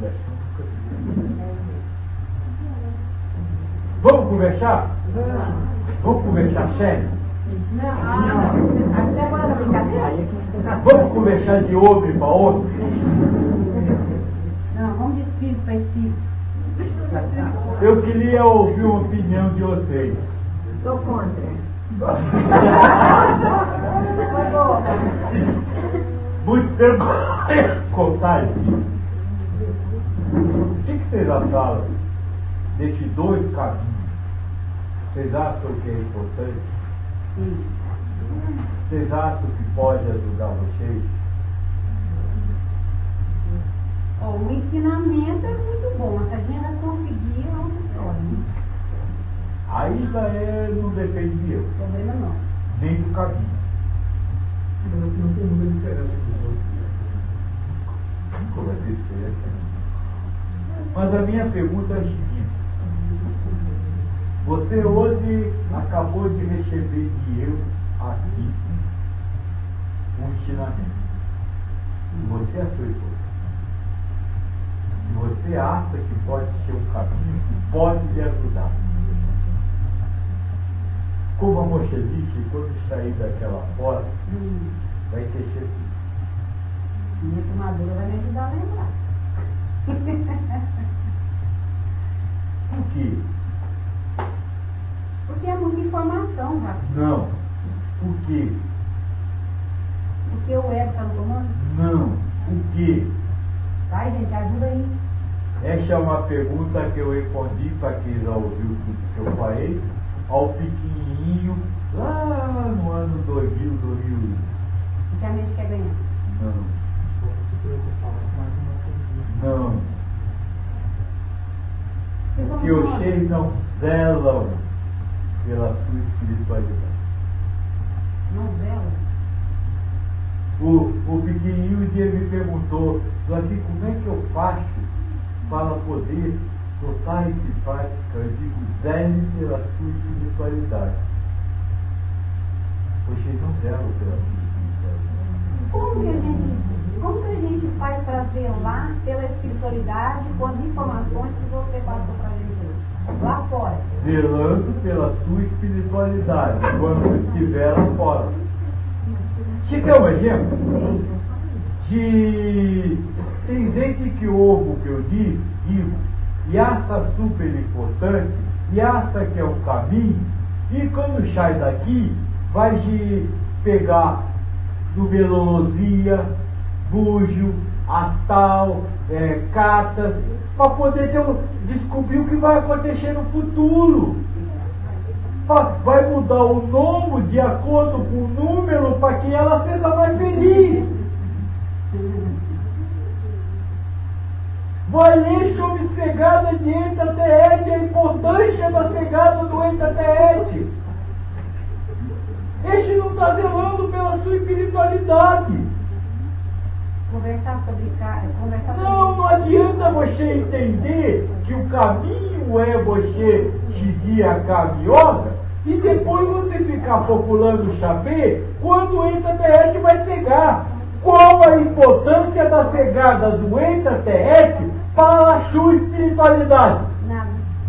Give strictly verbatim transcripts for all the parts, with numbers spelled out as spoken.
Vamos conversar? Vamos conversar sério? Não, não. Até agora da brincadeira? Vamos conversar de homem para homem? Não, vamos de espírito para espírito. Eu queria ouvir uma opinião de vocês. Sou contra. Muito tempo contar isso. O que, que vocês acharam desses dois caminhos? Vocês acham que é importante? Sim. Vocês acham que pode ajudar vocês? Oh, o ensinamento é muito bom, se a gente ainda conseguir, é outra história. Né? Ainda é, não depende de eu. O problema não. Nem do caminho. Não tem muita diferença dos outros. Como é que diferença? Mas a minha pergunta é a seguinte. Você hoje acabou de receber de eu aqui um ensinamento. E você aceitou. E você acha que pode ser um caminho que pode lhe ajudar. Como a moça disse, quando sair daquela porta, Hum. vai ter certeza. Minha tomadora vai me ajudar a lembrar. Por quê? Porque é muita informação, Rafa. Não. Por quê? Porque o ego está no comando. Não. Por quê? Tá, gente, ajuda aí. Essa é uma pergunta que eu respondi para quem já ouviu tudo que eu falei, ao pequenininho, lá no ano dois mil, dois mil e um. O que a mente quer ganhar? Não. Não. Vocês Porque vão vocês não zelam pela sua espiritualidade. Não vela? O, o pequenininho um dia me perguntou, assim, como é que eu faço para poder botar isso em prática? Eu digo, zele pela sua espiritualidade. Vocês não zelam pela sua espiritualidade. Como que a gente, como que a gente faz para zelar pela espiritualidade com as informações que você passou para a gente hoje? Lá fora. Zelando pela sua espiritualidade, quando estiver lá fora. Te deu um exemplo? De... Tem gente que ouve o que eu digo, digo e acha super importante, e acha que é um caminho, e quando sai daqui, vai de pegar numerologia, búgio, astal, é, cartas, para poder ter um, descobrir o que vai acontecer no futuro. Vai mudar o nome de acordo com o número para que ela seja mais feliz. Vai ler sobre cegada de enta-teete, a importância da cegada do enta-teete. Este não está zelando pela sua espiritualidade. Conversar sobre cara, conversar sobre... Não, não adianta você entender que o caminho é você seguir a caminhosa e depois você ficar procurando saber quando o enta-teete vai cegar. Qual a importância da cegada do enta-teete para a sua espiritualidade? Nada.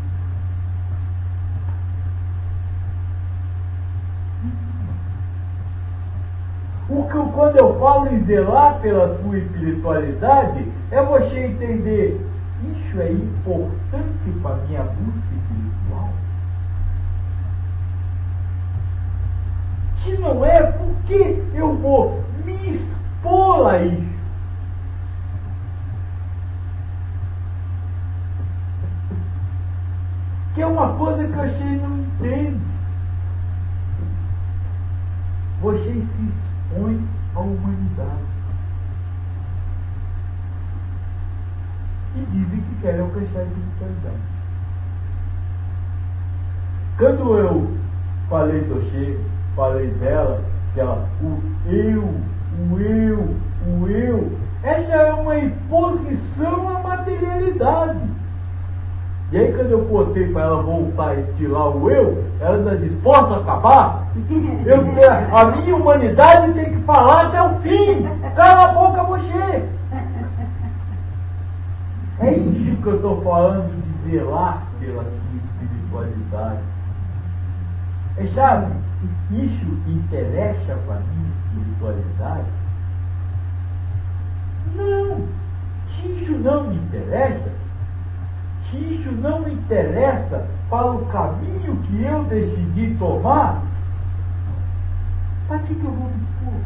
O que, quando eu falo em zelar pela sua espiritualidade, é você entender, isso é importante para a minha busca espiritual. Se não é, por que eu vou me expor a isso? Que é uma coisa que vocês não entendem. Vocês se expõem à humanidade. E dizem que querem alcançar a espiritualidade. Quando eu falei do Che, falei dela, que ela, o eu, o eu, o eu, essa é uma imposição à materialidade. E aí quando eu botei para ela voltar e tirar o eu, ela ainda disse, posso acabar? Eu, a minha humanidade tem que falar até o fim. Cala a boca você. É isso que eu estou falando de zelar pela espiritualidade. É chave. Isso interessa para mim, espiritualidade? Não. Se isso não me interessa, se isso não me interessa para o caminho que eu decidi tomar, para que, que eu vou me expor?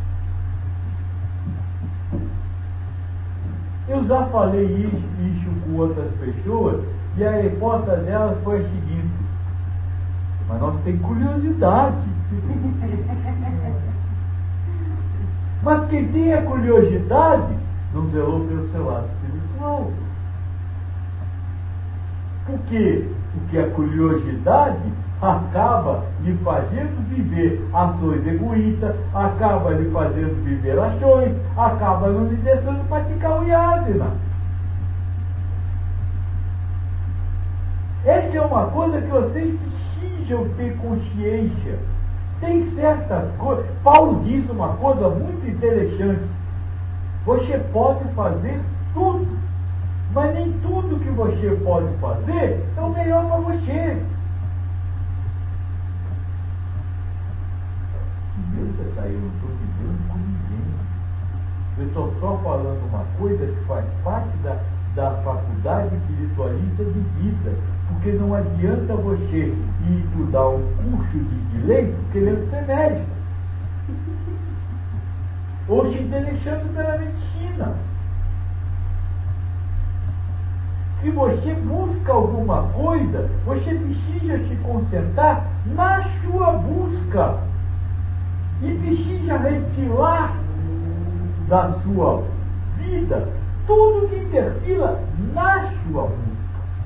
Eu já falei isso, isso com outras pessoas e a resposta delas foi a seguinte: mas nós temos curiosidade. Mas quem tem a curiosidade não zelou pelo seu lado espiritual. Por quê? Porque a curiosidade acaba lhe fazendo viver ações egoístas, acaba lhe fazendo viver ações, acaba não lhe deixando praticar o yasana. Essa é uma coisa que vocês precisam ter consciência. Tem certas coisas. Paulo diz uma coisa muito interessante. Você pode fazer tudo, mas nem tudo que você pode fazer é o melhor para você. Deus está aí, eu não estou dizendo com ninguém. Eu estou só falando uma coisa que faz parte da, da faculdade espiritualista de vida. Porque não adianta você ir estudar um curso de direito querendo ser médico. Ou se interessando pela medicina. Se você busca alguma coisa, você precisa se concentrar na sua busca. E precisa retirar da sua vida tudo que interfira na sua busca.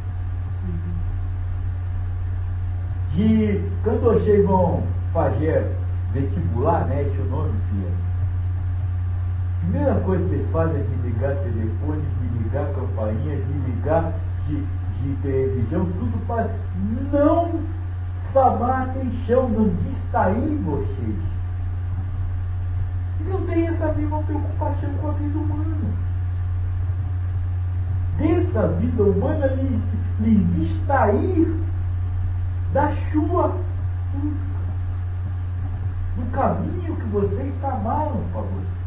De quando vocês vão fazer vestibular, né? Esse é o nome, filha. A primeira coisa que vocês fazem é desligar telefone, desligar campainha, desligar de, de televisão, tudo para não chamar atenção, não distrair vocês. E não tem essa mesma preocupação com a vida humana. Dessa vida humana lhes, lhes distrair da sua busca, do caminho que vocês chamaram para você.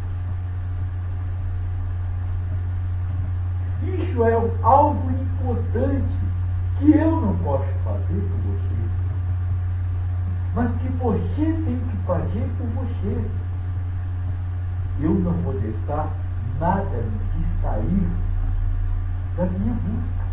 Isso é algo importante que eu não posso fazer por você, mas que você tem que fazer por você. Eu não vou deixar nada me distrair da minha busca.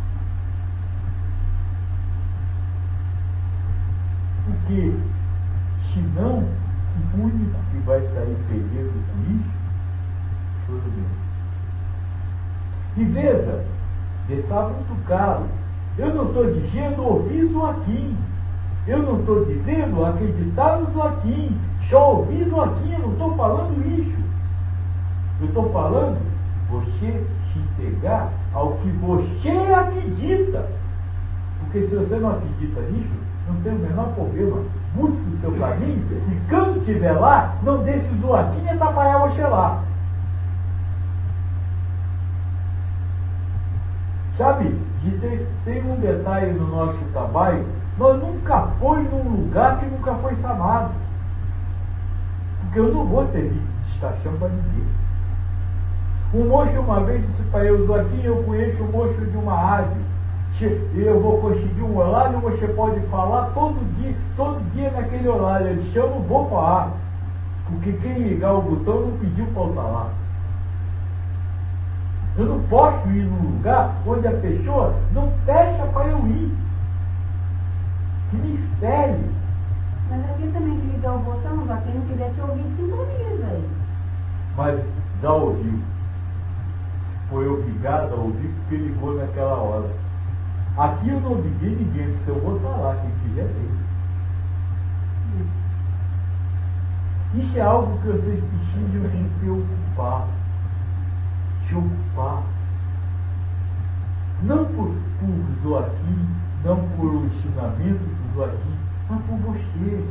Porque, senão, o único que vai sair perdendo com isso sou eu mesmo. E veja, deixar muito claro, eu não estou dizendo ouvir Joaquim, eu não estou dizendo acreditar no Joaquim, só ouvir Joaquim, eu não estou falando isso. Eu estou falando você se entregar ao que você acredita. Porque se você não acredita nisso, não tem o menor problema. Busque o seu caminho e quando estiver lá, não deixe o Joaquim atrapalhar você lá. Sabe, de ter, tem um detalhe no nosso trabalho, nós nunca foi num lugar que nunca foi chamado. Porque eu não vou servir de estação para ninguém. Um moço uma vez disse para eu, Joaquim, eu conheço o moço de uma rádio. Eu vou conseguir um horário, você pode falar todo dia, todo dia naquele horário. Ele disse, eu não vou falar, porque quem ligar o botão não pediu para eu falar. Eu não posso ir num lugar onde a pessoa não fecha para eu ir. Que me espere. Mas aqui também que ligar o botão, já quem não quiser te ouvir, sintoniza aí. Mas já ouviu. Foi obrigado a ouvir porque ligou naquela hora. Aqui eu não obriguei ninguém, se eu vou falar, quem quiser ver. Isso é algo que vocês precisam se preocupar. Se ocupar. Não por, por Joaquim, não por o ensinamento do Joaquim, mas por você.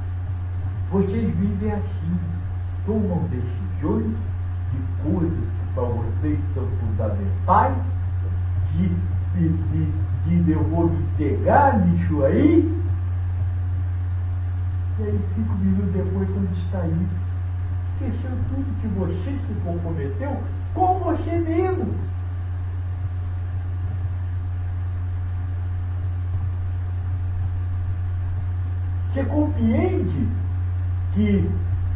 Vocês vivem assim, tomam decisões de coisas para vocês são fundamentais, de, de, de, de eu vou me pegar nisso aí, e aí cinco minutos depois, quando está aí, esqueceu tudo que você se comprometeu com você mesmo. Você compreende que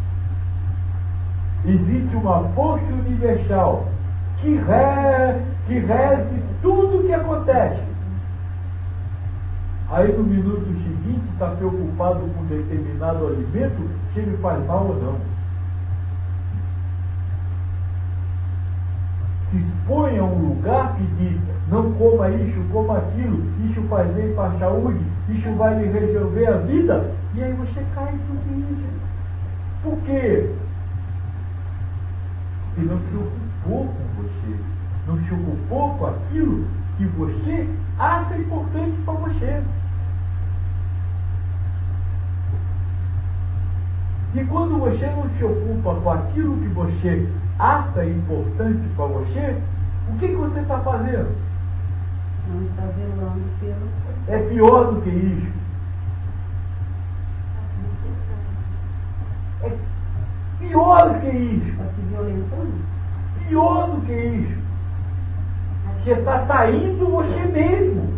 existe uma força universal que, re, que rege tudo o que acontece. Aí no minuto seguinte está preocupado com determinado alimento, se ele faz mal ou não. Se expõe a um lugar que diz, não coma isso, coma aquilo, isso faz bem para a saúde, isso vai lhe resolver a vida, e aí você cai em tudo isso. Por quê? Porque não se ocupou com você, não se ocupou com aquilo que você acha importante para você. E quando você não se ocupa com aquilo que você acha importante para você, o que, que você está fazendo? Não está velando pelo... É pior do que isso. É pior do que isso. Está se violentando? Pior do que isso. Você está traindo você mesmo.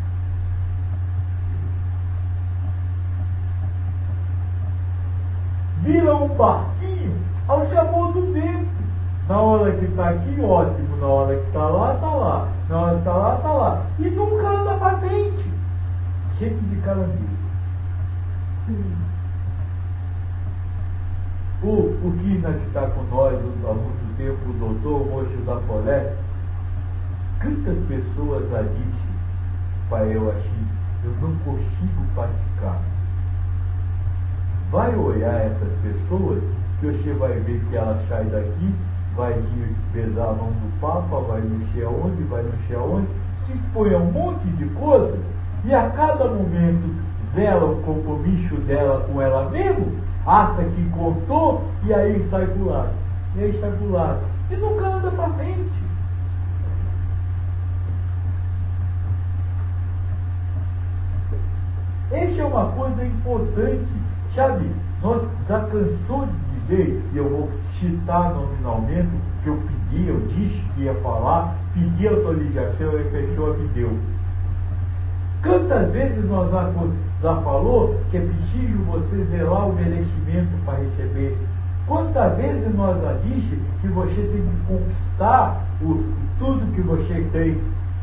Vira um barquinho ao sabor do vento. Na hora que está aqui, ótimo. Na hora que está lá, está lá. Na hora que está lá, está lá. E nunca anda para frente. Cheio de caranguejo. Hum. O, o Kina que está com nós há muito tempo, o doutor Mocho da Floresta, quantas pessoas já disse para eu assim, eu não consigo praticar. Vai olhar essas pessoas, que você vai ver que ela sai daqui, vai ir pesar a mão do Papa, vai não sei aonde, vai não sei aonde, se expõe a um monte de coisa, e a cada momento zela o compromisso dela com ela mesma, acha que contou, e aí sai pro lado, e aí sai pro lado, e nunca anda para frente. Essa é uma coisa importante, sabe? Nós já cansou de dizer, e eu vou citar nominalmente, que eu pedi, eu disse que ia falar, pedi autorização e a pessoa me deu. Quantas vezes nós já, já falou que é preciso você zelar o merecimento para receber? Quantas vezes nós já disse que você tem que conquistar o, tudo que você tem?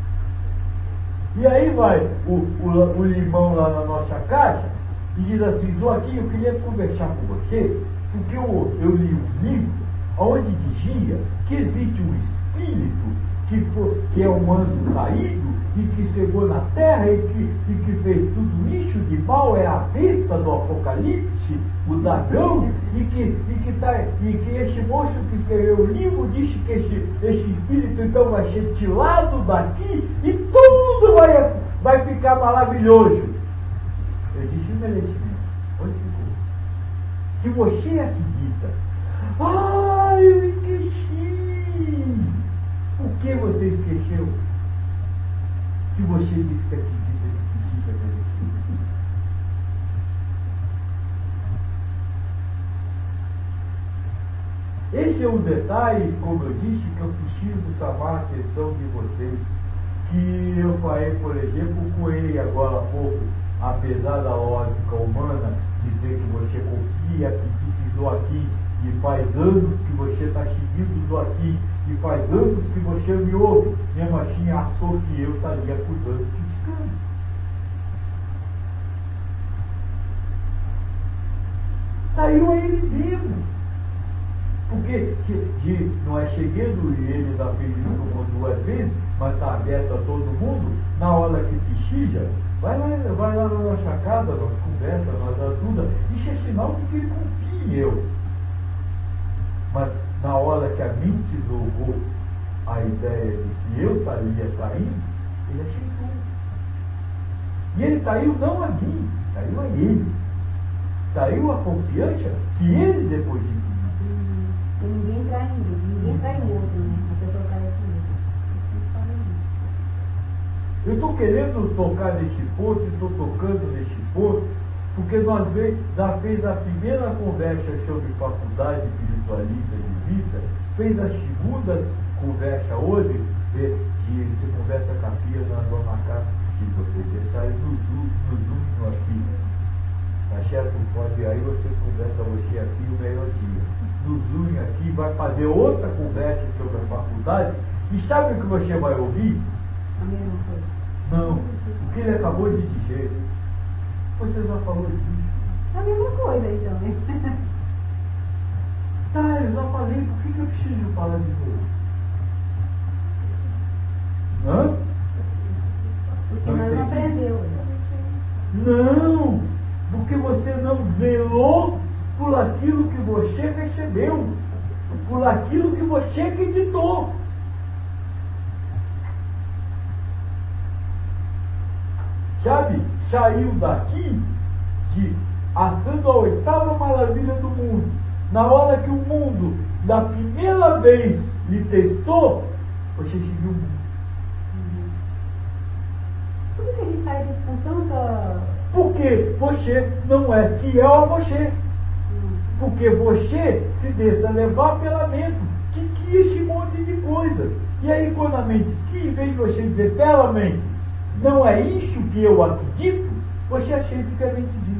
E aí vai o, o, o limão lá na nossa caixa e diz assim, Joaquim, eu queria conversar com você, porque eu, eu li um livro onde dizia que existe um espírito que, for, que é um anjo caído e que chegou na terra e que, e que fez tudo isso de mal, é a besta do Apocalipse, o dragão, e que, e que, tá, e que esse moço que escreveu o livro disse que esse, esse espírito então vai ser tirado daqui e tudo vai, vai ficar maravilhoso. Eu disse o merecimento. Onde ficou? Se você acredita, ah, eu esqueci. Por que você esqueceu? Se você disse que acredita que precisa merecer. Esse é um detalhe, como eu disse, que eu preciso chamar a atenção de vocês. Que eu falei, por exemplo, com ele agora há pouco, apesar da lógica humana dizer que você confia, acredita em Joaquim, e faz anos que você está seguindo Joaquim, e faz anos que você me ouve, mesmo assim achou que eu estaria acusando, criticando. Saiu a ele mesmo. Porque de, de, não é chegando e ele já fez isso uma duas vezes, mas está aberto a todo mundo, na hora que precisa, vai lá, vai lá na nossa casa, nós conversa, nós ajuda. Isso é sinal de que ele confia em eu. Mas na hora que a mente jogou a ideia de que eu estaria saindo, ele aceitou. E ele saiu não a mim, saiu a ele. Saiu a confiança que ele depositou. Porque ninguém trai ninguém, ninguém trai o outro, né? A pessoa trai a si mesma. Eu estou querendo tocar neste ponto, estou tocando neste ponto, porque nós vemos, já fez a primeira conversa sobre faculdade espiritualista de vida, fez a segunda conversa hoje, de, de, de conversa com a Pia, nós vamos marcar, se vocês deixarem nos últimos aqui. A chefe pode, aí vocês conversam hoje aqui o melhor dia. Nos une aqui, vai fazer outra conversa sobre a faculdade, e sabe o que você vai ouvir? A mesma coisa. Não, o que ele acabou de dizer. Você já falou disso. A mesma coisa, então, né? Tá, eu já falei, por que, que eu preciso falar de novo? Hã? Porque Não nós não entendi. aprendeu. Não, porque você não zelou por aquilo que você recebeu, por aquilo que você acreditou. Sabe, saiu daqui de assando a oitava maravilha do mundo. Na hora que o mundo, da primeira vez, lhe testou, você seguiu o mundo. Por que a gente faz isso com tanta... Porque você não é fiel a você. Porque você se deixa levar pela mente, que cria esse monte de coisa. E aí quando a mente, que em vez de você dizer pela mente, não é isso que eu acredito, você aceita que a mente diz.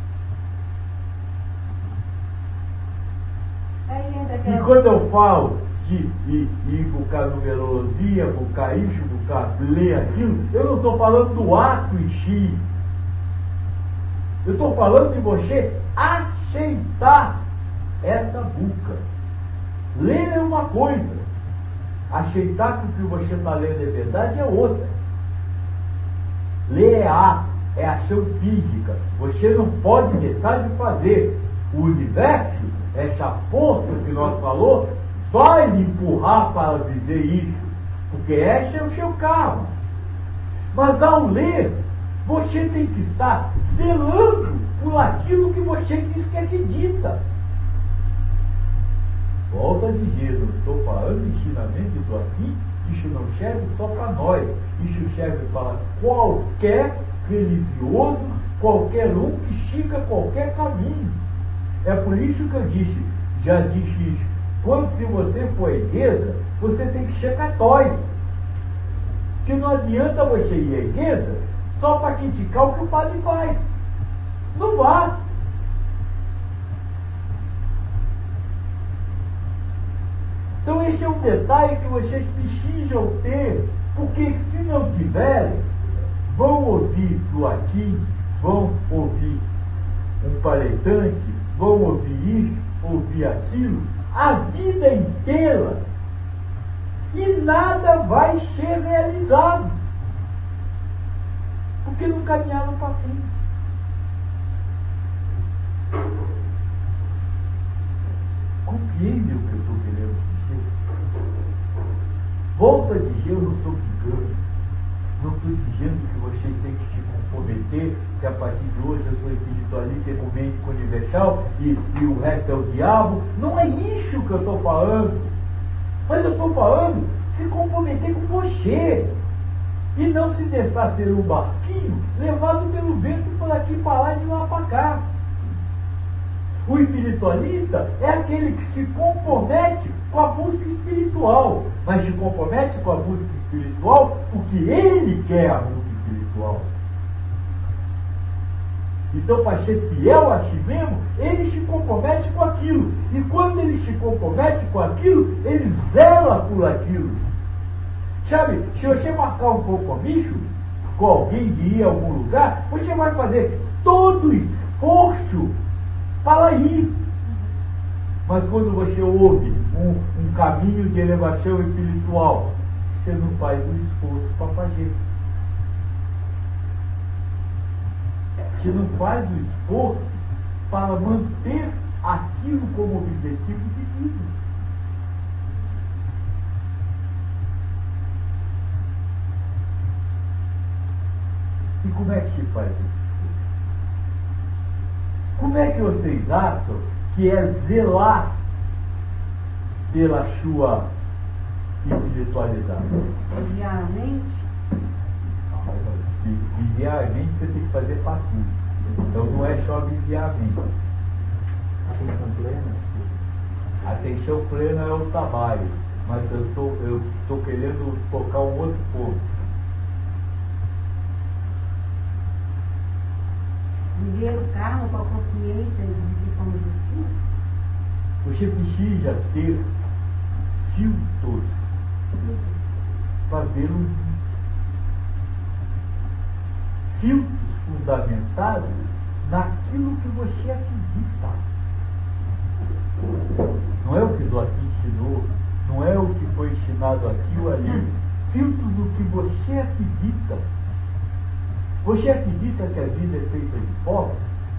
Aí entra E aquela... quando eu falo de ir, ir buscar numerologia, buscar isso, buscar ler aquilo, eu não estou falando do ato em si. Eu estou falando de você aceitar essa buca. Ler é uma coisa. Aceitar que o que você está lendo é verdade é outra. Ler é ato, é ação física. Você não pode deixar de fazer. O universo, essa força que nós falou, vai lhe empurrar para viver isso. Porque esse é o seu carro. Mas ao ler, você tem que estar zelando por aquilo que você diz que acredita. Volto a dizer, não estou falando de ensinamento, estou aqui, isso não serve só para nós. Isso serve para qualquer religioso, qualquer um que siga qualquer caminho. É por isso que eu disse, já disse isso. Quando se você for à igreja, você tem que ser católico. Que não adianta você ir à igreja só para criticar o que o padre faz. Não vá. Então esse é um detalhe que vocês precisam ter, porque se não tiverem, vão ouvir do aqui, vão ouvir um palestrante, vão ouvir isso, ouvir aquilo, a vida inteira, e nada vai ser realizado, porque não caminharam para frente. Compreende o que eu estou querendo dizer? Volto a dizer, eu não estou brigando. Não estou dizendo que vocês têm que se comprometer, que a partir de hoje eu sou espiritualista ecumênico universal e, e o resto é o diabo. Não é isso que eu estou falando. Mas eu estou falando se comprometer com você. E não se deixar ser um barquinho levado pelo vento por aqui para lá e de lá para cá. O espiritualista é aquele que se compromete com a busca espiritual, mas se compromete com a busca espiritual porque ele quer a busca espiritual. Então, para ser fiel a si mesmo, ele se compromete com aquilo. E quando ele se compromete com aquilo, ele zela por aquilo. Sabe, se você marcar um compromisso com alguém de ir a algum lugar, você vai fazer todo o esforço para ir. Mas quando você ouve um, um caminho de elevação espiritual, você não faz o esforço para fazer. Você não faz o esforço para manter aquilo como objetivo de vida. E como é que se faz isso? Como é que vocês acham que é zelar pela sua espiritualidade? Vigiar a mente? Vigiar a mente você tem que fazer para tudo. Então não é só vigiar a mente. Atenção plena. Atenção plena é o trabalho, mas eu estou eu tô querendo tocar um outro ponto. Viver o karma com a consciência de que somos espíritos? Você precisa ter filtros para ver o filtros fundamentados naquilo que você acredita. Não é o que Doaqui ensinou, não é o que foi ensinado aqui ou ali. Filtros do que você acredita. Você acredita que a vida é feita de provas?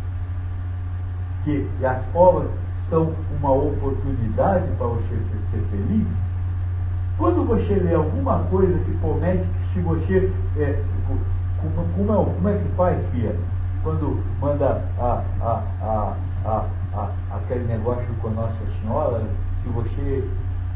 Que as provas são uma oportunidade para você ser feliz? Quando você lê alguma coisa que promete que se você... É, como, como, é, como é que faz, filha? Quando manda a, a, a, a, a, aquele negócio com Nossa Senhora, se você...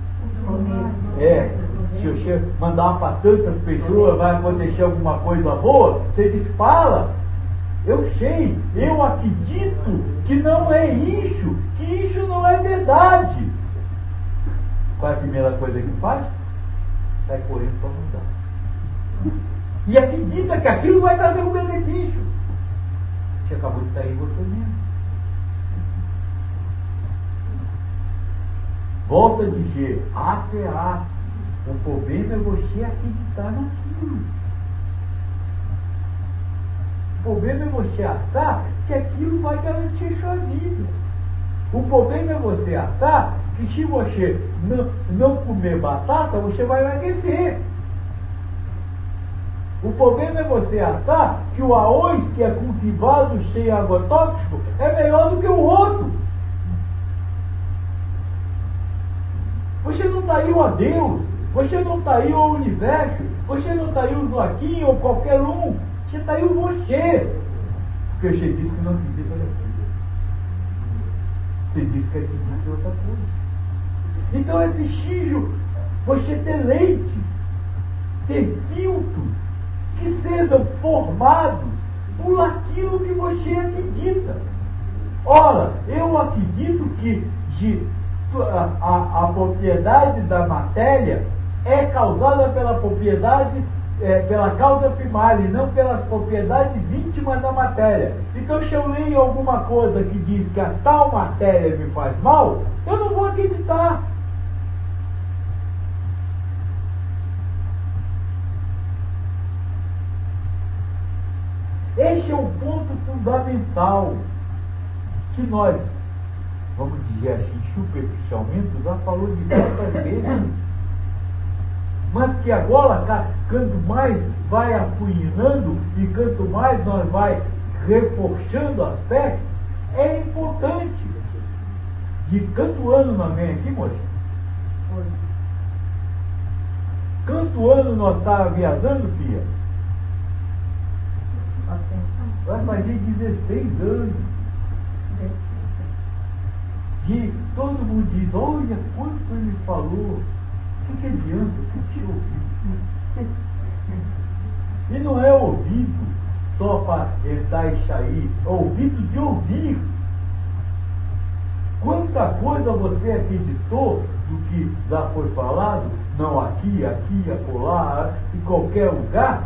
É, se você mandar para tantas pessoas, vai acontecer alguma coisa boa, você diz, fala, eu sei, eu acredito que não é isso, que isso não é verdade. Qual é a primeira coisa que faz? Sai correndo para mudar. E acredita que aquilo vai trazer um benefício. Você acabou de sair você mesmo. Volto a dizer, até a. O problema é você acreditar naquilo. O problema é você achar que aquilo vai garantir sua vida. O problema é você achar que se você não, não comer batata, você vai emagrecer. O problema é você achar que o arroz que é cultivado sem agrotóxico é melhor do que o outro. Você não traiu a Deus, você não traiu ao universo, você não traiu o Joaquim ou qualquer um, você traiu você. Porque você disse que não acredita naquilo. Você disse que acredita em outra coisa. Então é preciso você ter leite, ter filtros que sejam formados por aquilo que você acredita. Ora, eu acredito que de, a, a, a propriedade da matéria é causada pela propriedade, é, pela causa primária, e não pelas propriedades íntimas da matéria. Então, se eu leio alguma coisa que diz que a tal matéria me faz mal, eu não vou acreditar. Este é um ponto fundamental que nós, vamos dizer assim, superficialmente, já falou diversas vezes, mas que agora, quanto mais vai afunilando e quanto mais nós vai reforçando as fé, é importante. De quanto ano nós vem aqui, moça? Quanto ano nós estávamos viajando, filha? Vai fazer dezesseis anos. E todo mundo diz, olha quanto ele falou. O que, que adianta? O que te ouviu? E não é ouvido só para entrar e sair, é ouvido de ouvir. Quanta coisa você acreditou do que já foi falado, não aqui, aqui, acolá, em qualquer lugar,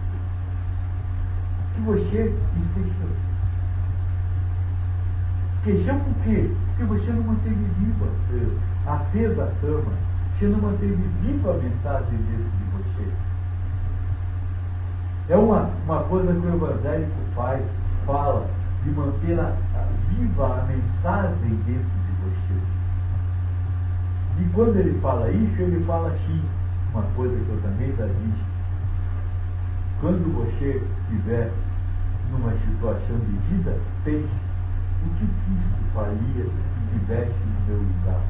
que você esqueceu. Esqueceu por quê? Porque você não manteve viva acesa a chama. Você não manteve viva a mensagem dentro de você. É uma, uma coisa que o evangélico faz, fala, de manter a, a, viva a mensagem dentro de você. E quando ele fala isso, ele fala assim, uma coisa que eu também já disse. Quando você estiver numa situação de vida, pense o que Cristo faria se estivesse no meu lugar.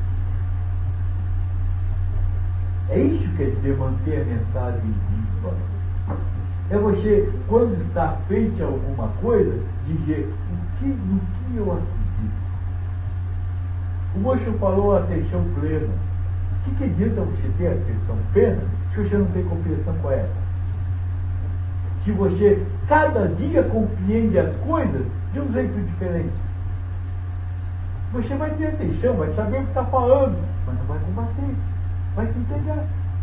É isso que quer dizer manter a mensagem viva. É você, quando está feita alguma coisa, dizer o que, no que eu acredito. O moço falou atenção plena. O que, que adianta você ter atenção plena se você não tem compreensão correta? Se você cada dia compreende as coisas de um jeito diferente. Você vai ter atenção, vai saber o que está falando, mas não vai combater, vai se entregar.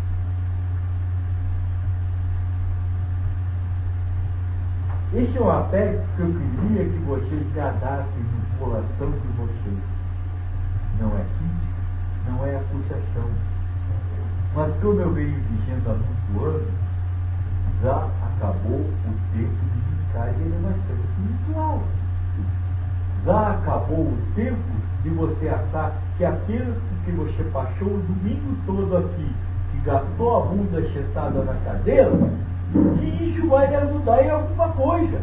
Esse é um aspecto que eu queria que vocês guardassem no coração de vocês. Não é crítica, não é acusação. Mas como eu venho dizendo há muitos anos, já acabou o tempo de buscar de elevação espiritual. Já acabou o tempo de você achar que aquilo que você passou o domingo todo aqui, que gastou a bunda sentada na cadeira, que isso vai lhe ajudar em alguma coisa.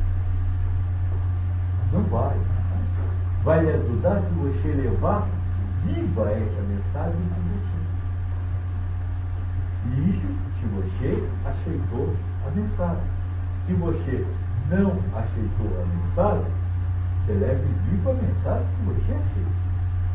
Não vai. Vai lhe ajudar se você levar viva essa mensagem de você. E isso se você aceitou a mensagem. Se você não aceitou a mensagem, você leve viva a mensagem que você aceita.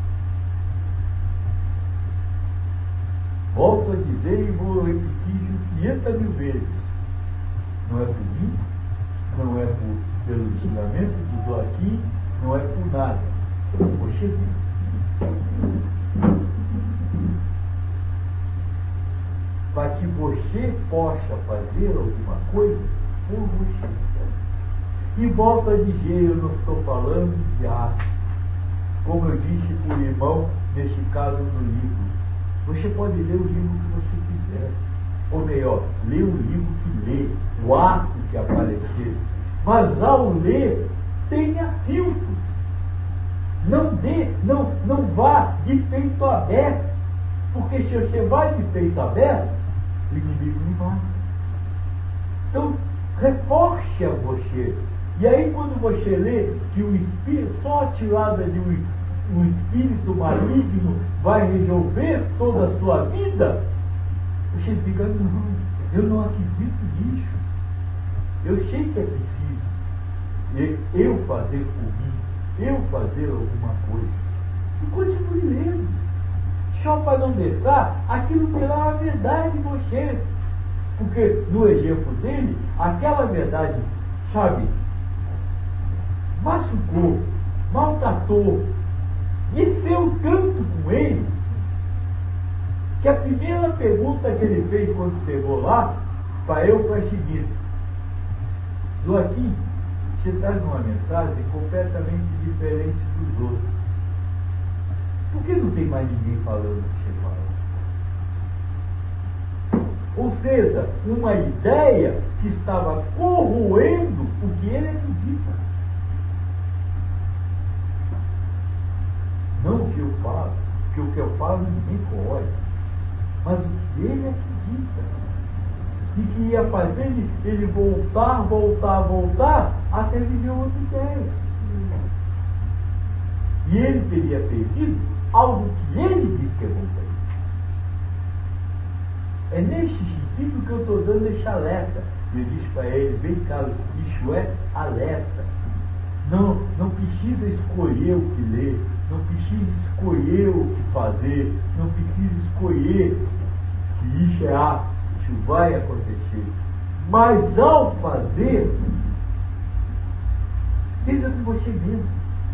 Volto a dizer e vou repetir quinhentas mil vezes. Não é por mim, não é por, pelo ensinamento que estou aqui, não é por nada. É por você mesmo. Para que você possa fazer alguma coisa por você. E volto a dizer, eu não estou falando de arte. Como eu disse para o irmão, nesse caso do livro. Você pode ler o livro que você quiser. Ou melhor, ler o livro que lê, o ato que aparecer. Mas ao ler, tenha filtros. Não dê, não, não vá de peito aberto. Porque se você vai de peito aberto, o inimigo lhe mata. Então, reforce a você. E aí quando você lê que o espírito, só a tirada de um, um espírito maligno vai resolver toda a sua vida, você fica, não, eu não acredito nisso. Eu sei que é preciso eu fazer por mim, eu fazer alguma coisa. E continue lendo. Só para não deixar aquilo virar a verdade em você. Porque no exemplo dele, aquela verdade, sabe, machucou, maltratou, mexeu tanto com ele, que a primeira pergunta que ele fez quando chegou lá, para eu foi a seguinte: do aqui, você traz uma mensagem completamente diferente dos outros. Por que não tem mais ninguém falando o que você fala? Ou seja, uma ideia que estava corroendo o que ele acredita. Não o que eu falo, porque o que eu falo ninguém corrói, mas o que ele acredita. E que ia fazer ele, ele voltar, voltar, voltar, até viver outra ideia. E ele teria perdido algo que ele disse que é bom para ele. É nesse sentido que eu estou dando esse alerta. Eu disse para ele, bem claro, isso é alerta. Não, não precisa escolher o que ler, não precisa escolher o que fazer, não precisa escolher que isso é ato, isso vai acontecer. Mas ao fazer, esteja com você mesmo.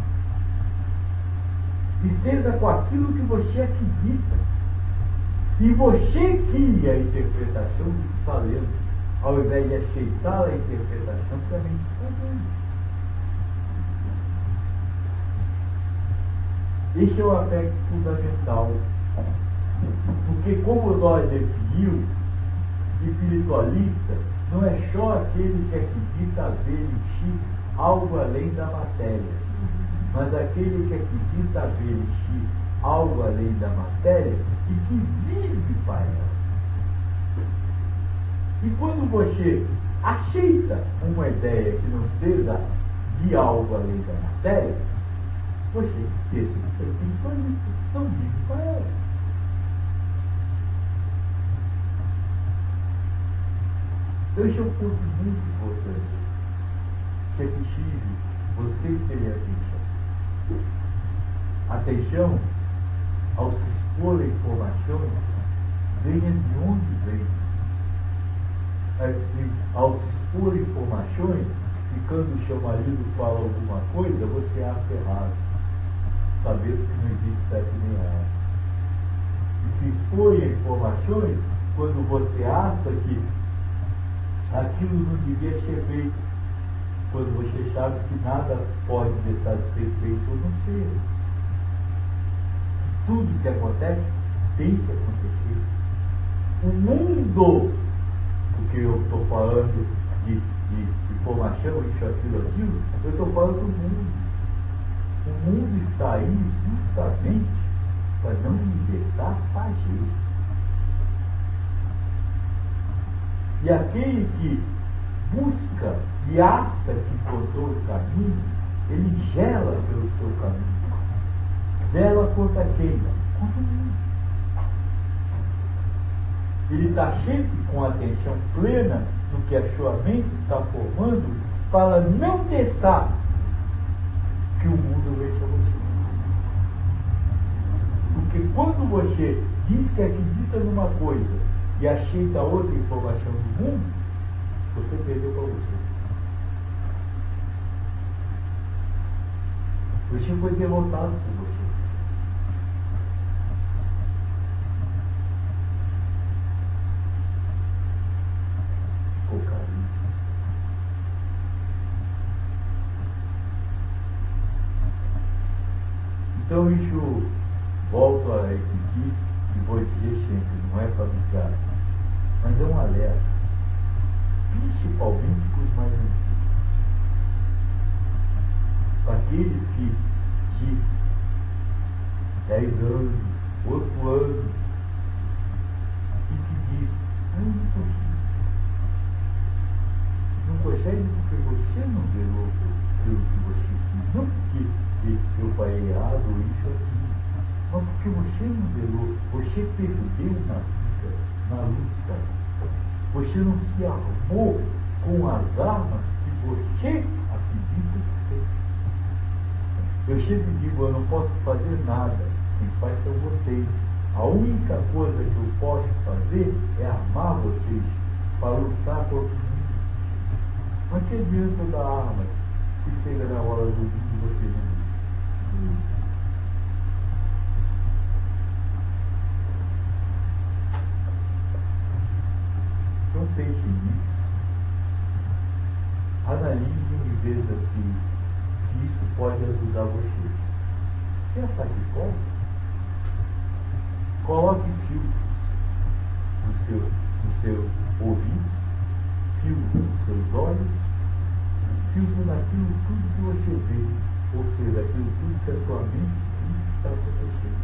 Esteja com aquilo que você acredita. E você cria a interpretação do que está lendo, ao invés de aceitar a interpretação que a mente está dando. Esse é o aspecto fundamental. Porque como nós definimos, espiritualista não é só aquele que acredita haver em si algo além da matéria, mas aquele que acredita haver em si algo além da matéria e que vive para ela. E quando você aceita uma ideia que não seja de algo além da matéria, você deixa de ser espiritualista, não vive para ela. Então, esse é um ponto muito importante, que é preciso você ter atenção. Atenção, ao se expor a informação, venha de onde vem. Assim, ao se expor informações, e quando o seu marido fala alguma coisa, você acha errado, sabendo que não existe certo nem errado. E se expor a informações quando você acha que aquilo não devia ser feito, quando você sabe que nada pode deixar de ser feito ou não ser. Tudo que acontece tem que acontecer. O mundo, porque eu estou falando de, de, de informação, isso, aquilo, aquilo, eu estou falando do mundo. O mundo está aí justamente para não me deixar fazer. E aquele que busca e acha que encontrou o caminho, ele gela pelo seu caminho. Zela contra quem? Contra o mundo. Ele está sempre com atenção plena no que a sua mente está formando para não deixar que o mundo veja você. Porque quando você diz que acredita numa coisa e aceita outra informação do mundo, você perdeu para você. Você foi derrotado por você. Ficou carinho. Então isso, volto a repetir e vou dizer sempre, não é para brigar, mas é um alerta, principalmente para os mais antigos. Para aqueles que de dez anos, oito anos, e que diz, eu não consigo. Não consegue porque você não virou pelo que você quis, não porque eu falei errado ou isso ou aquilo, mas porque você não virou, você perdeu na vida, na luta. Você não se armou com as armas que você acredita que tem. Eu sempre digo, eu não posso fazer nada, quem faz são vocês. A única coisa que eu posso fazer é armar vocês para lutar contra o mundo. Mas que adianta eu dar armas se chega na hora do mundo e vocês não lutam? Então pense nisso. Analise e veja se isso pode ajudar você. Quer saber como? Coloque filtro no seu, no seu ouvido, filtro nos seus olhos, filtro naquilo tudo que você vê, ou seja, aquilo tudo que a sua mente diz que está acontecendo.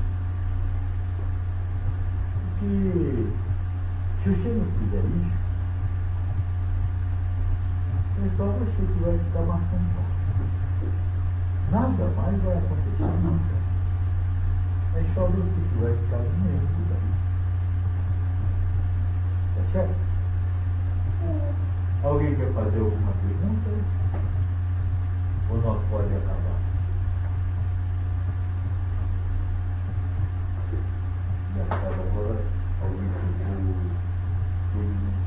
Porque se você não fizer isso, é só você que vai ficar marcando. Nada mais vai acontecer nunca. É só você que vai ficar no meio daí. Tá certo? É. Alguém quer fazer alguma pergunta? Ou nós pode acabar? Já acaba agora. Alguém ficou todo mundo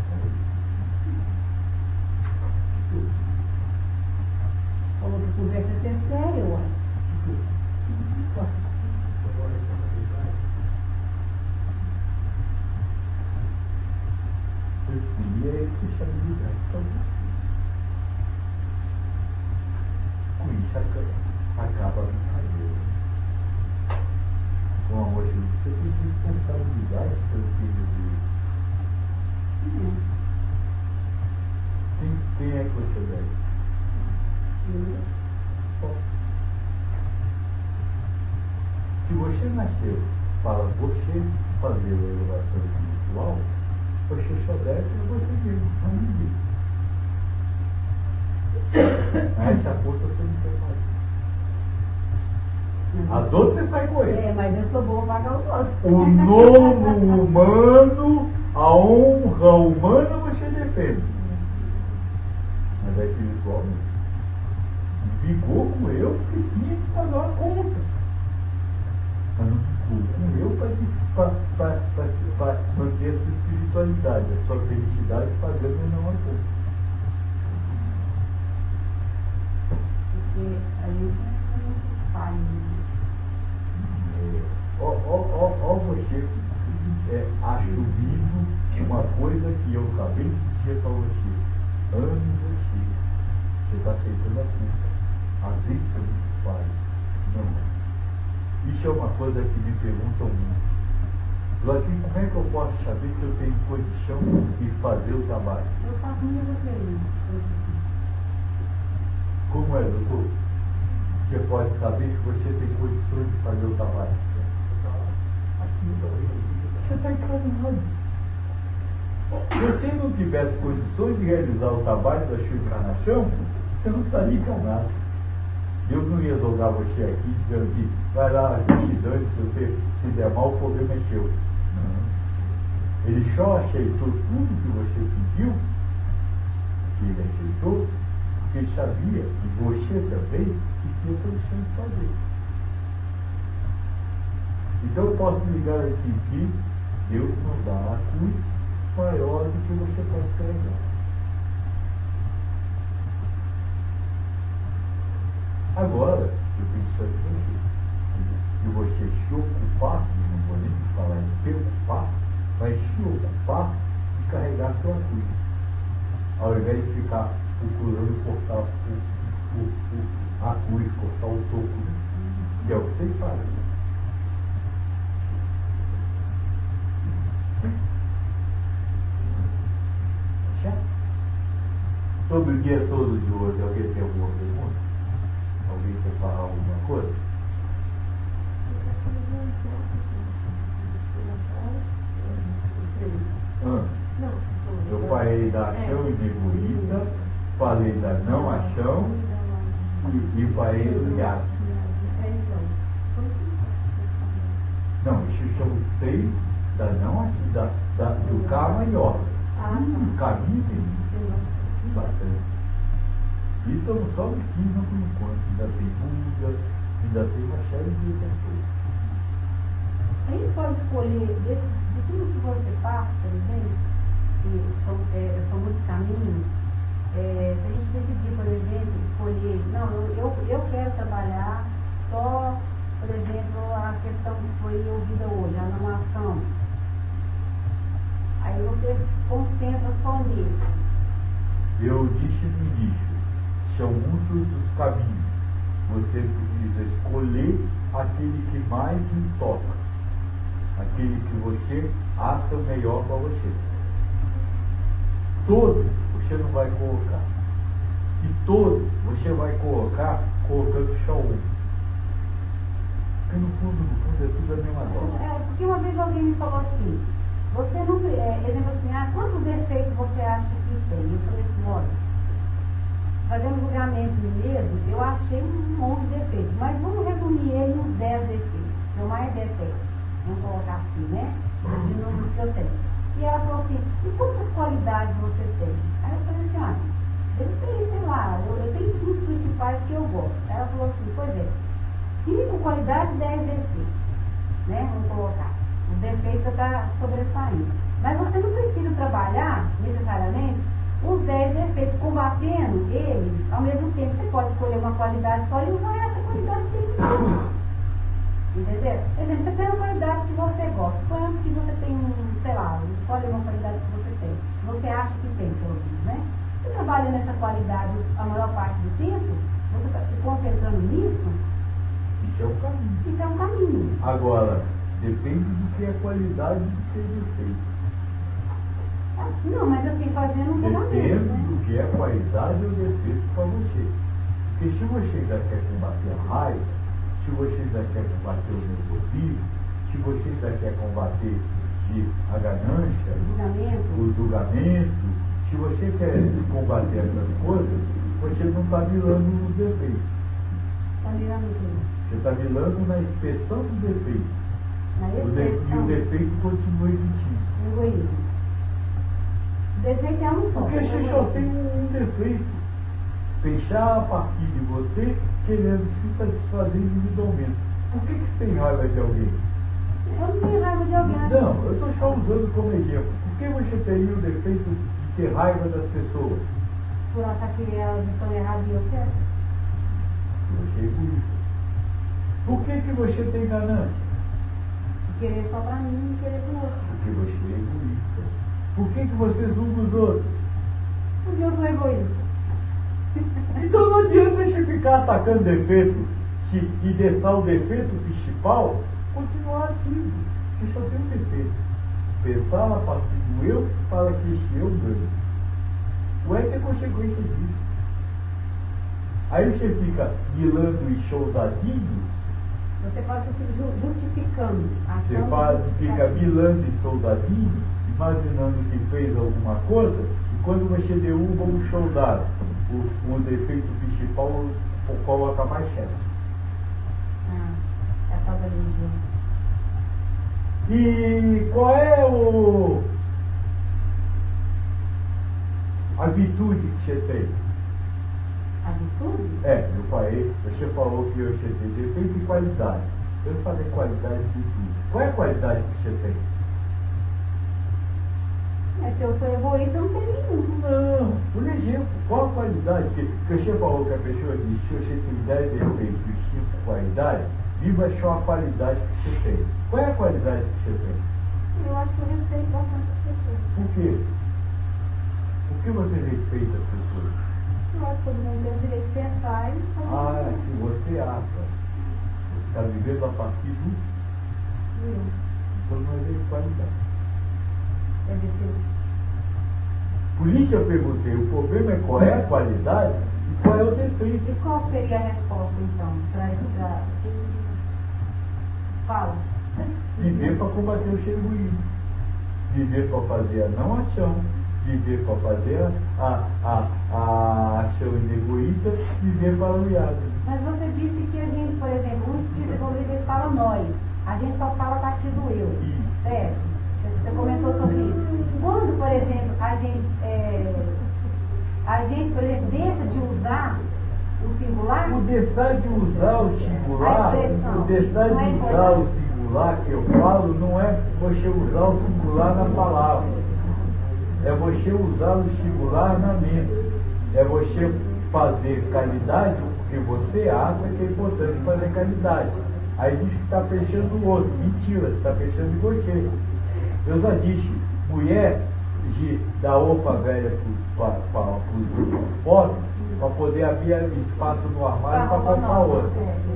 Falou que conversa é séria, ué. E é responsabilidade para você. Com isso acaba a brincadeira. Com a morte, você tem responsabilidade pelo filho dele. Uhum. Quem, quem é que você deve? Se você nasceu para você fazer a elevação espiritual, você só deve a você mesmo, não ninguém. Essa força você não quer fazer. As outras você sai com ele. É, mas eu sou boa para pagar os outros. O novo humano, a honra humana você defende. Mas é espiritual mesmo. Brigou com eu porque tinha que pagar a conta. Mas não ficou com eu para manter a sua espiritualidade, a sua felicidade fazendo e não a coisa. Porque a gente não faz. Ó, ó, ó, ó, você é, acho vivo uma coisa que eu acabei de dizer para você. Ame você. Você está aceitando a culpa. Às vezes é muito fácil. Não. Isso é uma coisa que me perguntam muito. Joaquim, como é que eu posso saber se eu tenho condição de fazer o trabalho? Eu faço muita coisa. Como é, doutor? Você pode saber se você tem condições de fazer o trabalho? Você está encarnado. Se você não tivesse condições de realizar o trabalho da sua encarnação, você não estaria encarnado. Eu não ia jogar você aqui dizendo que vai lá, estudante, se você se der mal, o problema é seu. Não. Ele só aceitou tudo que você pediu, que ele aceitou, porque ele sabia que você também tinha condição de fazer. Então eu posso lhe garantir que Deus não dá a cruz maior do que você pode carregar. Agora, eu penso em você, e você se ocupar, não vou nem falar em preocupar, vai se ocupar de carregar sua cruz, ao invés de ficar procurando cortar o, o, o, a cruz, cortar o toco, que é o que vocês fazem. Sobre o dia todo de hoje, alguém tem alguma pergunta? Alguém quer falar alguma coisa? Ah, eu falei da ação e de egoísta, falei da não ação e, e falei do hiato. Não, isso são os seis da não ação, da, da, do karma e ordem. Hum, caminho tem bastante. E estamos só no quinze por enquanto. Ainda tem Buda, ainda tem uma série de outras coisas. A gente pode escolher, de, de tudo que você passa, por exemplo, que são, é, são muitos caminhos, é, se a gente decidir, por exemplo, escolher, não, eu, eu, eu quero trabalhar só, por exemplo, a questão que foi ouvida hoje, a não ação. Aí você concentra só nele. Eu disse no início, são muitos os caminhos. Você precisa escolher aquele que mais lhe toca, aquele que você acha melhor para você. Todos você não vai colocar. E todos você vai colocar colocando só um. Porque no fundo, no fundo é tudo a mesma coisa. É, porque uma vez alguém me falou assim, você não, é, exemplo assim, ah, quantos defeitos você acha que tem? Eu falei assim, olha, fazendo julgamento mesmo, eu achei um monte de defeitos, mas vamos resumir ele nos dez defeitos, não mais defeitos, vamos colocar assim, né? De número que eu tenho. E ela falou assim, e quantas qualidades você tem? Aí eu falei assim, ah, eu tenho, sei lá, eu, eu tenho cinco principais que eu gosto. Ela falou assim, pois é, cinco qualidades, dez defeitos, né? Vamos colocar. O defeito está sobressaindo. Mas você não precisa trabalhar, necessariamente, os dez defeitos, combatendo eles ao mesmo tempo. Você pode escolher uma qualidade só e usar essa qualidade que ele tem. Entendeu? Por exemplo, você tem uma qualidade que você gosta. Suponhamos que você tem, sei lá, escolhe uma qualidade que você tem. Você acha que tem, pelo menos, né? Você trabalha nessa qualidade a maior parte do tempo, você está se concentrando nisso. Isso é um caminho. Isso é um caminho. Agora, depende do que é a qualidade do que é defeito. Não, mas assim, fazendo um julgamento, Depende né? do que é a qualidade ou defeito para você. Porque se você já quer combater a raiva, se você já quer combater o nervosismo, se você já quer combater de a ganância, Julgamento. o julgamento, se você quer combater essas coisas, você não está mirando nos defeitos. Está mirando o quê? Você está mirando na inspeção dos defeitos. Na O de, e o defeito continua existindo. egoísmo. O defeito é um só. Porque você só tem um defeito. Pensar a partir de você, querendo se satisfazer individualmente. Por que, que você tem raiva de alguém? Eu não tenho raiva de alguém. Não, eu estou só usando como exemplo. Por que você teria o defeito de ter raiva das pessoas? Por achar que elas estão erradas e eu quero? Você é egoísta. Por que, que você tem ganância? Querer só pra mim e querer pro outro. Porque você é egoísta. Por que, que você julga os outros? Porque eu sou egoísta. Então não adianta você ficar atacando defeito e, e deixar o defeito principal continuar ativo. Porque só tem um defeito. Pensar a partir do eu para que este eu ganhe. O é que é consequência disso. Aí você fica milando e soldadinho. Você pode se ju- justificando. Você achando faz, que fica milando e soldadinho, imaginando que fez alguma coisa, e quando você derruba um soldado, o, o defeito principal, o coloca mais chefe. Ah, é a tal da religião. E qual é o a virtude que você tem? A virtude? É, eu falei, você falou que você tem defeito e qualidade. Eu falei qualidade e virtude. Qual é a qualidade que você tem? É, se eu sou egoísta, eu não tenho nenhum. Não, por exemplo, qual a qualidade? Que, que você falou que a pessoa diz, se você tem dez defeitos e cinco qualidades, viva só a qualidade que você tem. Qual é a qualidade que você tem? Eu acho que eu respeito bastante as pessoas. Por quê? Por que você respeita as pessoas? Eu acho que todo mundo tem o direito de pensar e fazer. Ah, se você acha, você está vivendo a partir do... Eu. Então não é qualidade. É defeito. Por isso eu perguntei, o problema é qual é a qualidade e qual é o defeito. E qual seria a resposta, então, para pra... Fala. Viver para combater o egoísmo. Viver para fazer a não ação. Viver para fazer a, a, a ação egoísta. Viver para o iado. Mas você disse que a gente, por exemplo, o Espírito Rodrigues fala nós. A gente só fala a partir do eu. Certo? Você comentou sobre isso. Quando, por exemplo, a gente, é, a gente, por exemplo, deixa de usar o singular? O deixar de usar o singular, o deixar de usar o singular que eu falo, não é você usar o singular na palavra. É você usar o singular na mente. É você fazer caridade porque você acha que é importante fazer caridade. Aí diz que está pensando no outro. Mentira, você está pensando em você. Eu já disse, mulher de dar roupa velha para os pobres, para poder abrir espaço no armário para comprar outra.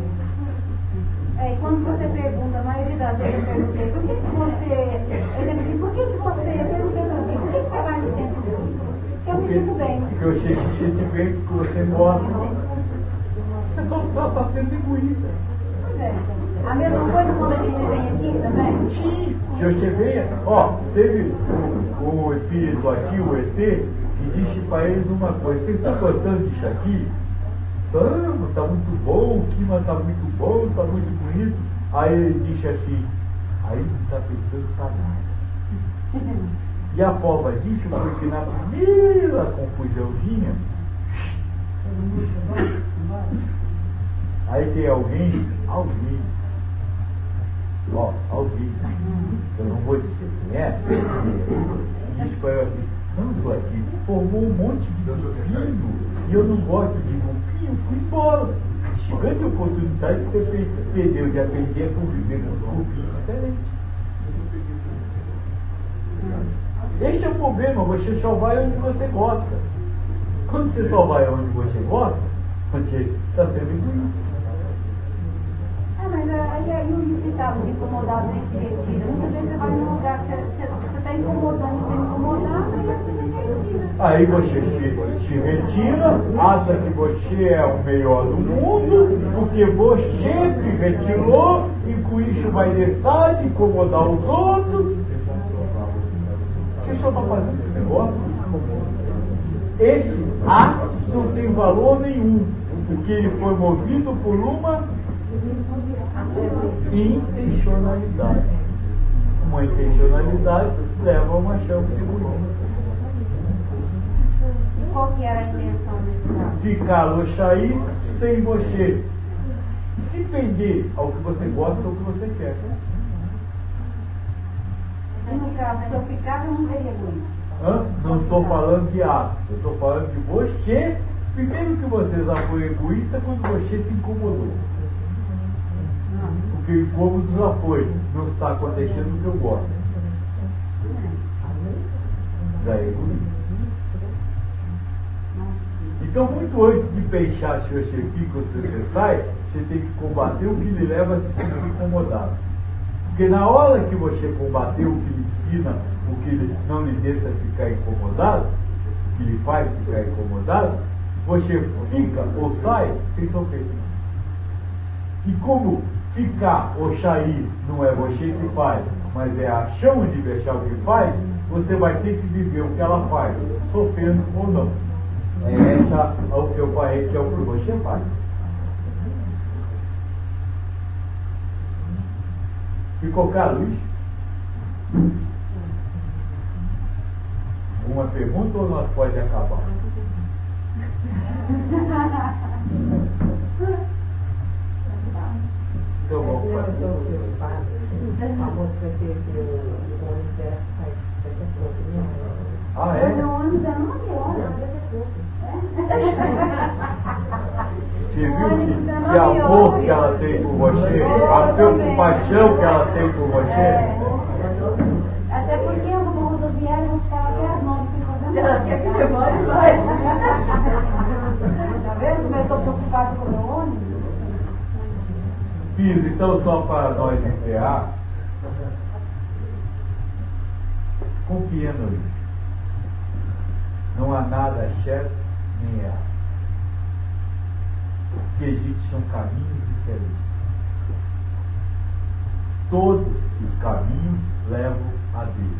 É, e quando você pergunta, a maioria das vezes eu perguntei, por que, que você, exemplo, por que, que você, eu perguntei para ti, por que, que você vai no centro espírita? Porque eu me sinto bem. Porque eu sei que sinto bem, porque você gosta. Você só está tá sendo egoísta. Pois é. A mesma coisa quando a gente vem aqui também? Sim. Se você venha, ó, teve o, o espírito aqui, o E T, que disse para eles uma coisa, vocês estão gostando disso aqui? Estamos, está muito bom, o clima está muito bom, está muito bonito. Aí ele disse assim, aí não está pensando para nada. E a prova disso foi que na primeira confusãozinha, aí tem alguém, alguém, ó, alguém, eu não vou dizer quem é, disse para eu assim, não estou aqui, formou um monte de grupinho, e eu não gosto de grupinho, fui embora. Grande oportunidade que você perdeu de aprender a conviver com um grupinho diferente. Esse é o problema, você só vai onde você gosta. Quando você só vai onde você gosta, você está sendo egoísta. Ah, mas aí, aí os que estavam incomodados nem se retira. Muitas vezes você vai num lugar que você está incomodando, você incomodando, e você se retira. Aí você se, se retira, acha que você é o melhor do mundo, porque você se retirou e com isso vai deixar de incomodar os outros. Você só está fazendo esse negócio. Esse ato não tem valor nenhum, porque ele foi movido por uma intencionalidade. Uma intencionalidade leva a uma chama de egoísmo. E qual que era a intenção desse caso? Ficá-lo sair sem você. se vender ao que você gosta ou ao que você quer. E no caso, se eu ficar, eu não seria egoísta. Hã? Não estou falando de ato, eu estou falando de você. Primeiro que você já foi egoísta quando você se incomodou. Porque o incômodo já foi, não está acontecendo o que eu gosto. Já é egoísta. Então, muito antes de pensar se você fica ou se você sai, você tem que combater o que lhe leva a se sentir incomodado. Porque na hora que você combater o que lhe ensina, o que não lhe deixa ficar incomodado, o que lhe faz ficar incomodado, você fica ou sai sem sofrer. E como ficar ou sair não é você que faz, mas é a ação de deixar o que faz, você vai ter que viver o que ela faz, sofrendo ou não. É essa o que eu falei que é o que você faz. Ficou claro isso? Alguma pergunta ou nós pode acabar? Então vamos fazer. Ah, é? Meu ônibus é nove horas. Você viu que, que amor que ela tem por você, a preocupação que ela tem por você? É. Até porque eu vou rodoviária e vou ficar até as nove fazendo. Ela quer que demore mais. Tá vendo como eu estou preocupado com o meu ônibus? Fiz, então só para nós encerrar, confiando nisso. Não há nada certo nem errado. O que existe são caminhos diferentes. Todos os caminhos levam a Deus.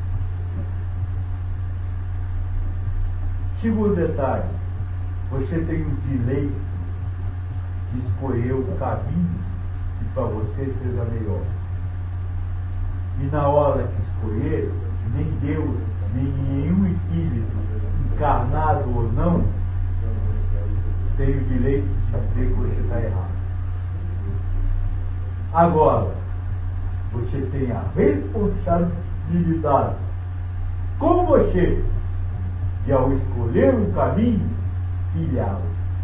Segundo detalhe, você tem o direito de escolher o caminho que para você seja melhor. E na hora que escolher, nem Deus, nem nenhum espírito, encarnado ou não, tem o direito de dizer que você está errado. Agora, você tem a responsabilidade com você de, ao escolher um caminho, trilhá-lo.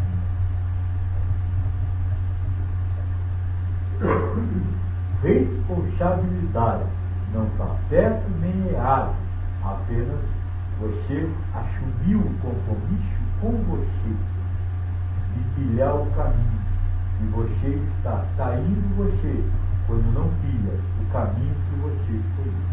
Responsabilidade. Não está certo nem errado. Apenas você assumiu o compromisso com você de trilhar o caminho. E você está saindo você quando não trilha o caminho que você escolheu.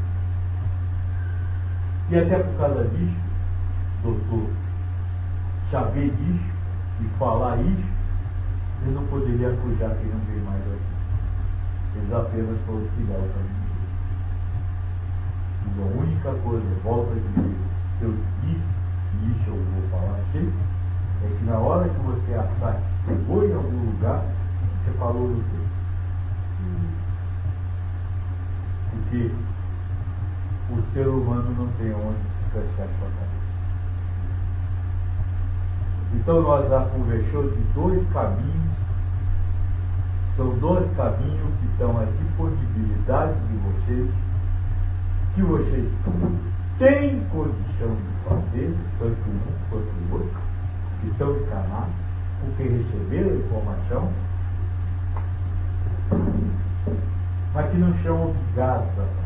E até por causa disso, doutor, saber disso e falar isso, ele não poderia acusar quem não veio mais aqui. Eles apenas foram trilhar o caminho. E a única coisa, volta a dizer, que eu disse, e isso eu vou falar aqui, é que na hora que você achar que chegou em algum lugar, você falou no tempo. Porque o ser humano não tem onde descansar sua cabeça. Então nós já conversamos de dois caminhos, são dois caminhos que estão à disponibilidade de vocês, que vocês têm condição de fazer, tanto um quanto o outro, que estão encarnados, porque receberam a informação, mas que não são obrigados a fazer.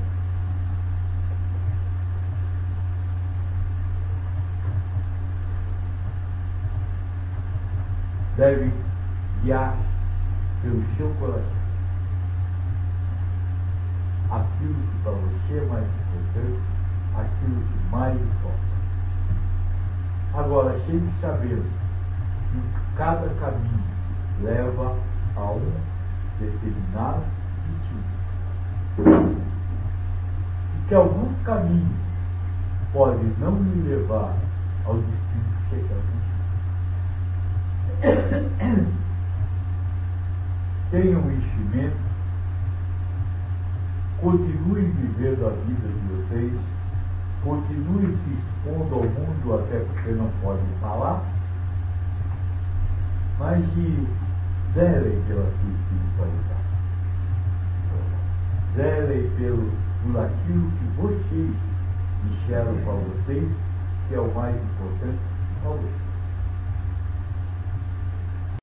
Devem guiar pelo seu coração aquilo que para você é mais importante, aquilo que mais importa. Agora, sempre sabendo que cada caminho leva a um determinado destino. E que alguns caminhos podem não me levar ao destino que você quer. Tenham um enchimento, continuem vivendo a vida de vocês, continuem se expondo ao mundo, até porque não podem falar, mas de zelem pela sua espiritualidade. Zelem pelo, por aquilo que vocês enxergam para vocês, que é o mais importante,